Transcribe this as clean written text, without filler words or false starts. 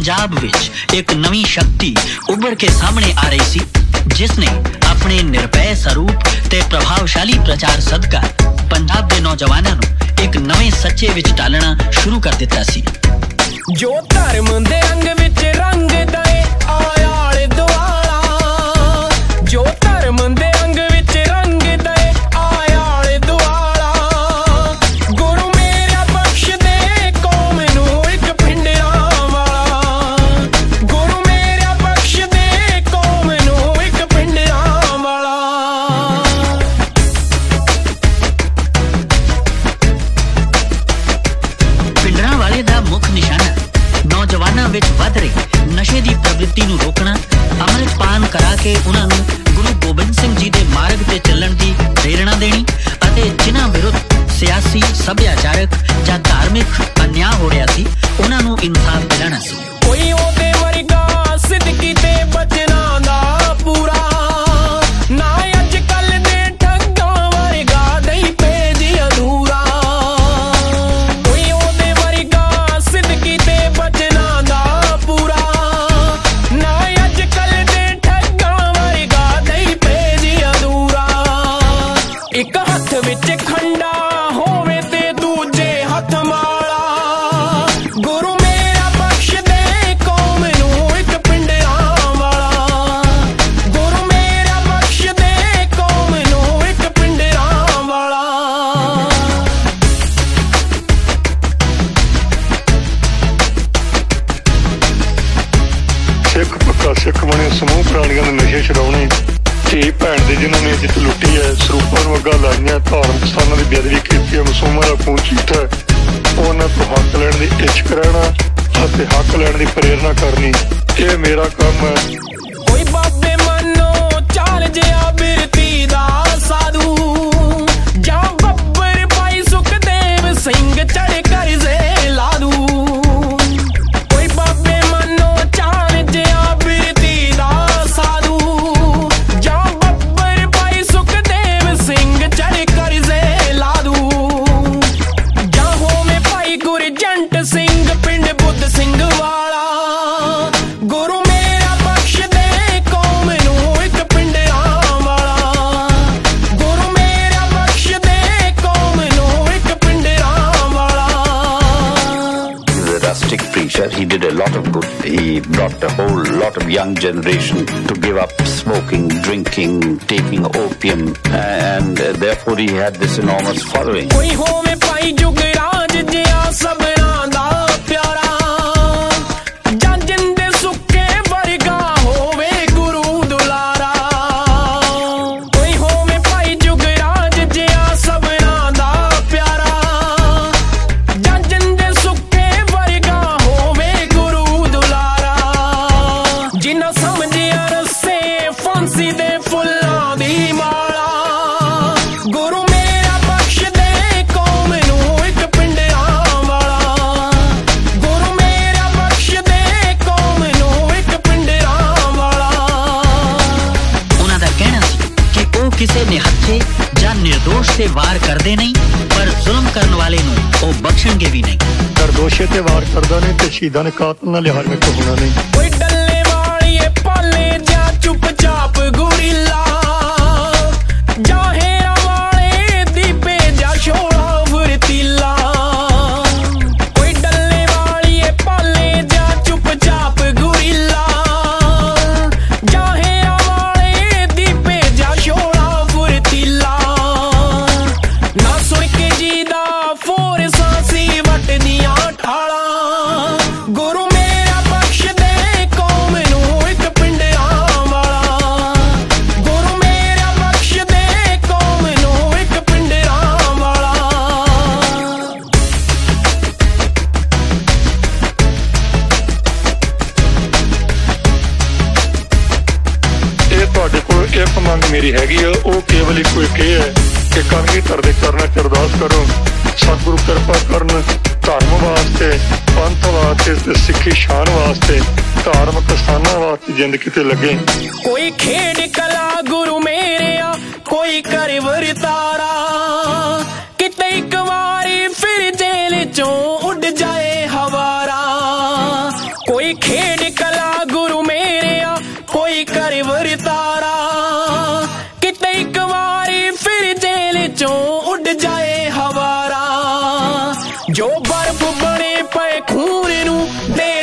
पंजाब विच एक नवी शक्ति उभर के सामने आ रही सी, जिसने अपने निर्भय स्वरूप ते प्रभावशाली प्रचार सदका पंजाब दे नौजवानां नूं एक नवे सच्चे विच डालना शुरू कर दिता सी। जो धर्म दे अंग विच रंग दे आया आले दुआला, जो धर्म दे अंग विच रंग दे आया आले दुआला, गुरु मेरा बख्श दे कौम नूं इक पिंडरां वाला, गुरु मेरा बख्श दे कौम नूं इक पिंडरां वाला। पिंडरां वाले दा मुख निशाना नौजवानां विच वध रही नशे दी प्रवृत्ति नूं रोकना, अमृतपान करा के उन्हां नूं गुरु गोबिंद सिंह जी दे मार्ग ते चलण दी प्रेरणा देनी अते जिन्हां विरुद्ध सियासी सभ्याचारक जां धार्मिक अन्याय हो रहा सी उन्हां नूं इंसाफ दिलाना सी। कोई ओदे वर्गा सिद्दकी ते बचना दा पूरा ना, अजकल दे ठग्गां वर्गा नहीं पेज अधूरा, कोई ओदे वर्गा सिद्दकी ते बचना दा पूरा ना, अजकल दे ठग्गां वर्गा नहीं पेज अधूरा। एक हथ विच खंडा होवे ते दूजे हथ माला, गुरु मेरा बख्श दे कौम नूं इक पिंडरां वाला, गुरु मेरा बख्श दे कौम नूं इक पिंडरां वाला। सिख पक्का सिख बने समूह प्राणियों ने नशे छड़ाने, धी भैन दे जिन्हों ने जित लुटी है, सरੂਪਾਂ ਨੂੰ ਅੱਗਾ ਲਾਈਆਂ, ਧਾਰਮਿਕ ਸਥਾਨਾਂ ਦੀ ਬੇਅਦਬੀ ਕੀਤੀ ਹੈ, ਮਾਸੂਮਾਂ ਦਾ ਖੂਨ ਚੀਠਾ ਹੈ, ਉਹਨਾਂ ਤੋਂ ਹੱਕ ਲੈਣ ਦੀ ਇੱਛਕ ਰਹਿਣਾ ਅਤੇ ਹੱਕ ਲੈਣ ਦੀ ਪ੍ਰੇਰਨਾ ਕਰਨੀ, ਇਹ ਮੇਰਾ ਕੰਮ ਹੈ। कोई बाबे मनो चाल जिया बिरती दा साधु, जा बब्बर भाई सुखदेव सिंह चढ़ कर जे लादू, कोई बाबे मनो चाल जिया बिरती दा साधु, जा बब्बर भाई सुखदेव सिंह चढ़ कर जे लादू, जा होवे भाई गुरजंट सिंह पिंड बुद्ध सिंह वाला, गुरु मेरा बख्श दे कौम नूं इक पिंडरां वाला, गुरु मेरा बख्श दे कौम नूं इक पिंडरां वाला। The rustic preacher, he did a lot of good. He brought a whole lot of young generation to give up smoking, drinking, taking opium, and therefore he had this enormous following. कोई होवे भाई जुगराज जिया सबरां दा प्यारा, जां जिंदे सुक्के वर्गा होवे गुरु दुलारा, कोई होवे भाई जुगराज जिया सबरां दा प्यारा, जां जिंदे सुक्के वर्गा होवे गुरु दुलारा, जिन्ना समझिया रस्से फांसी दे फुल्लां दी माला, गुरु मेरा बख्श दे कौम नूं इक पिंडरां वाला, गुरु मेरा बख्श दे कौम नूं इक पिंडरां वाला। उन्हां दा कहना सी कि ਉਹ ਕਿਸੇ ਨਿਹੱਥੇ ਜਾਂ ਨਿਰਦੋਸ਼ ਤੇ ਵਾਰ ਕਰਦੇ ਨਹੀਂ, ਪਰ ਜ਼ੁਲਮ ਕਰਨ ਵਾਲੇ ਨੂੰ ਉਹ ਬਖਸ਼ਣਗੇ ਵੀ ਨਹੀਂ। ਨਿਰਦੋਸ਼ੇ ਤੇ ਵਾਰ ਕਰਦਾ ਨਹੀਂ ਤੇ ਸ਼ਹੀਦਾਂ ਨੇ ਕਾਤਲ ਨਾਲ ਲਿਹਾਜ਼ ਵਿੱਚ ਹੋਣਾ ਨਹੀਂ। कोई डल्ले वालिए पाले जा चुपचाप गुरिल्ला, जा हेरा वाले दीपे जा शोला फुर्तीला, कोई डल्ले वालिए पाले जा चुपचाप गुरिल्ला, जा हेरा वाले दीपे जा शोला फुर्तीला, ना सुन के जी दा फोर सांसी वट दियां ठाला, गुरु मेरा बख्श दे कौम नूं इक पिंडरां वाला, गुरु मेरा बख्श दे कौम नूं इक पिंडरां वाला। ਇਹ ਤੁਹਾਡੇ ਕੋਲ ਇੱਕ ਮੰਗ ਮੇਰੀ ਹੈਗੀ ਆ, ਉਹ ਕੇਵਲ ਇੱਕੋ ਇੱਕ ਇਹ ਹੈ ਕਿ ਕਲਗੀਧਰ ਦੇ ਚਰਨਾਂ 'ਚ ਅਰਦਾਸ ਕਰੋ, ਸਤਿਗੁਰੂ ਕਿਰਪਾ ਕਰਨ ਧਰਮ ਵਾਸਤੇ, ਪੰਥ ਵਾਸਤੇ ਤੇ ਸਿੱਖੀ ਸ਼ਾਨ ਵਾਸਤੇ, ਧਾਰਮਿਕ ਸਥਾਨਾਂ ਵਾਸਤੇ ਜ਼ਿੰਦਗੀ ਤੇ ਲੱਗੇ। कोई खेड कला गुरु मेरेया कोई कर वरतारा, किते एक वारी फिर जेल चों उड़ जाए हवारा, कोई खेड ਲਈ ਕਰ ਵਰਤਾਰਾ ਕਿਤੇ ਇੱਕ ਵਾਰੀ ਫਿਰ ਜੇਲ੍ਹ ਚੋਂ ਉੱਡ ਜਾਏ ਹਵਾਰਾ ਜੋ ਬਰਫ਼ ਬਣੇ ਪਏ ਖੂਨ ਨੂੰ ਦੇ